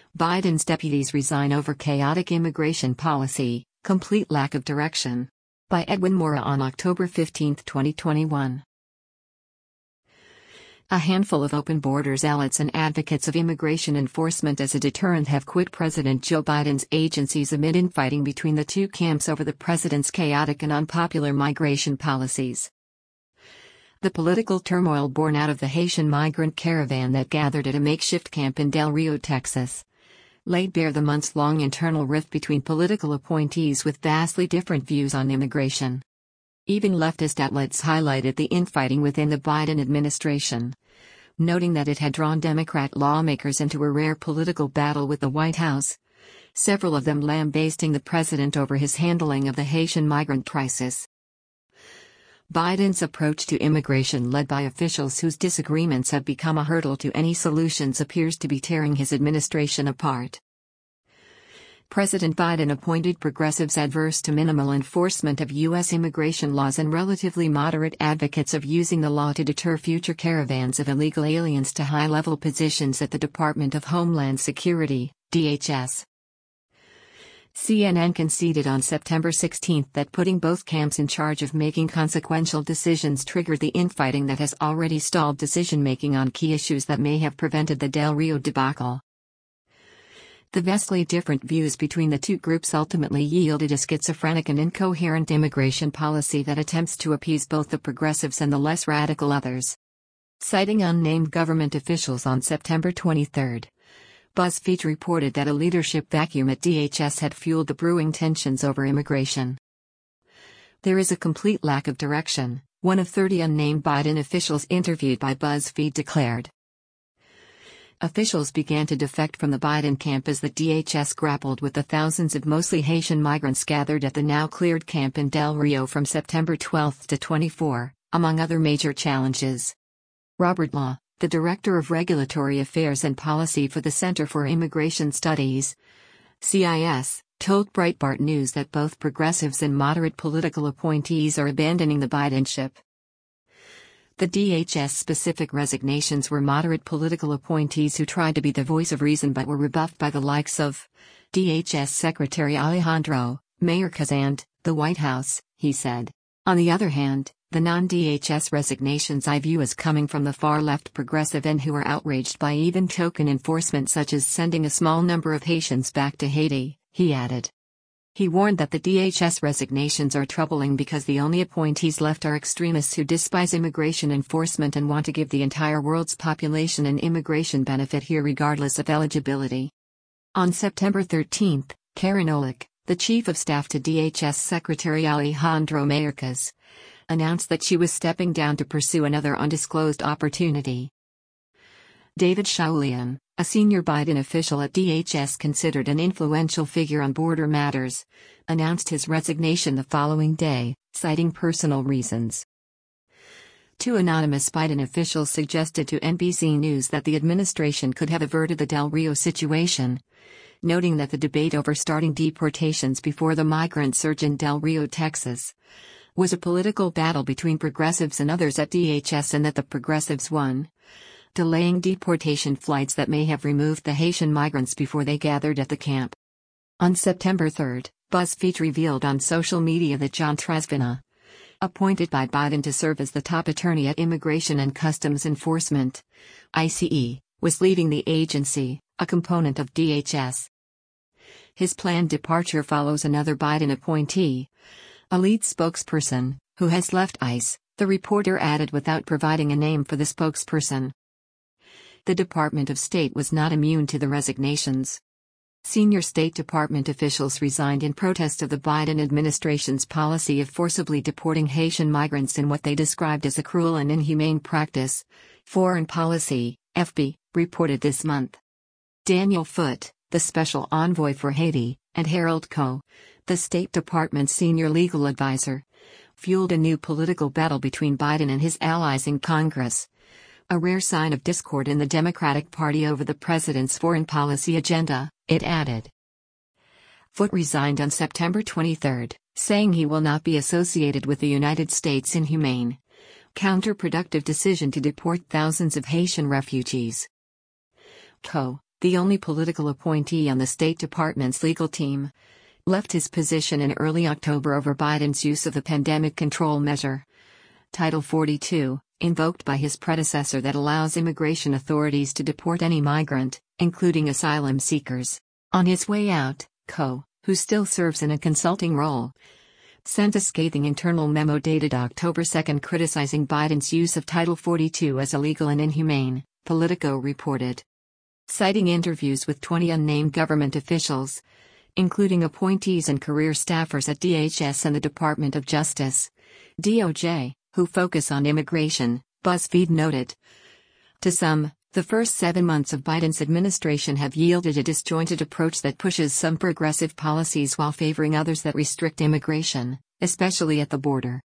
Biden's deputies resign over chaotic immigration policy, complete lack of direction. By Edwin Mora on October 15, 2021. A handful of open border zealots and advocates of immigration enforcement as a deterrent have quit President Joe Biden's agencies amid infighting between the two camps over the president's chaotic and unpopular migration policies. The political turmoil born out of the Haitian migrant caravan that gathered at a makeshift camp in Del Rio, Texas, laid bare the months-long internal rift between political appointees with vastly different views on immigration. Even leftist outlets highlighted the infighting within the Biden administration, noting that it had drawn Democrat lawmakers into a rare political battle with the White House, several of them lambasting the president over his handling of the Haitian migrant crisis. Biden's approach to immigration, led by officials whose disagreements have become a hurdle to any solutions, appears to be tearing his administration apart. President Biden appointed progressives adverse to minimal enforcement of U.S. immigration laws and relatively moderate advocates of using the law to deter future caravans of illegal aliens to high-level positions at the Department of Homeland Security, DHS. CNN conceded on September 16 that putting both camps in charge of making consequential decisions triggered the infighting that has already stalled decision-making on key issues that may have prevented the Del Rio debacle. The vastly different views between the two groups ultimately yielded a schizophrenic and incoherent immigration policy that attempts to appease both the progressives and the less radical others. Citing unnamed government officials on September 23, BuzzFeed reported that a leadership vacuum at DHS had fueled the brewing tensions over immigration. There is a complete lack of direction, one of 30 unnamed Biden officials interviewed by BuzzFeed declared. Officials began to defect from the Biden camp as the DHS grappled with the thousands of mostly Haitian migrants gathered at the now-cleared camp in Del Rio from September 12 to 24, among other major challenges. Robert Law, the Director of Regulatory Affairs and Policy for the Center for Immigration Studies, CIS, told Breitbart News that both progressives and moderate political appointees are abandoning the Bidenship. The DHS-specific resignations were moderate political appointees who tried to be the voice of reason but were rebuffed by the likes of DHS Secretary Alejandro Mayorkas and the White House, he said. On the other hand, the non-DHS resignations I view as coming from the far-left progressive end who are outraged by even token enforcement such as sending a small number of Haitians back to Haiti, he added. He warned that the DHS resignations are troubling because the only appointees left are extremists who despise immigration enforcement and want to give the entire world's population an immigration benefit here regardless of eligibility. On September 13, Karen Olick, the chief of staff to DHS Secretary Alejandro Mayorkas, announced that she was stepping down to pursue another undisclosed opportunity. David Chaulian, a senior Biden official at DHS considered an influential figure on border matters, announced his resignation the following day, citing personal reasons. Two anonymous Biden officials suggested to NBC News that the administration could have averted the Del Rio situation, noting that the debate over starting deportations before the migrant surge in Del Rio, Texas, was a political battle between progressives and others at DHS and that the progressives won, delaying deportation flights that may have removed the Haitian migrants before they gathered at the camp. On September 3, BuzzFeed revealed on social media that John Tresvina, appointed by Biden to serve as the top attorney at Immigration and Customs Enforcement, ICE, was leaving the agency, a component of DHS. His planned departure follows another Biden appointee, a lead spokesperson, who has left ICE, the reporter added without providing a name for the spokesperson. The Department of State was not immune to the resignations. Senior State Department officials resigned in protest of the Biden administration's policy of forcibly deporting Haitian migrants in what they described as a cruel and inhumane practice, Foreign Policy, FB, reported this month. Daniel Foote, the special envoy for Haiti, and Harold Koh, the State Department's senior legal advisor, fueled a new political battle between Biden and his allies in Congress, a rare sign of discord in the Democratic Party over the president's foreign policy agenda, it added. Foote resigned on September 23, saying he will not be associated with the United States' inhumane, counterproductive decision to deport thousands of Haitian refugees. Koh, the only political appointee on the State Department's legal team, left his position in early October over Biden's use of the pandemic control measure. Title 42, invoked by his predecessor, that allows immigration authorities to deport any migrant, including asylum seekers. On his way out, Coe, who still serves in a consulting role, sent a scathing internal memo dated October 2 criticizing Biden's use of Title 42 as illegal and inhumane, Politico reported. Citing interviews with 20 unnamed government officials, including appointees and career staffers at DHS and the Department of Justice, DOJ, who focus on immigration, BuzzFeed noted. To some, the first 7 months of Biden's administration have yielded a disjointed approach that pushes some progressive policies while favoring others that restrict immigration, especially at the border.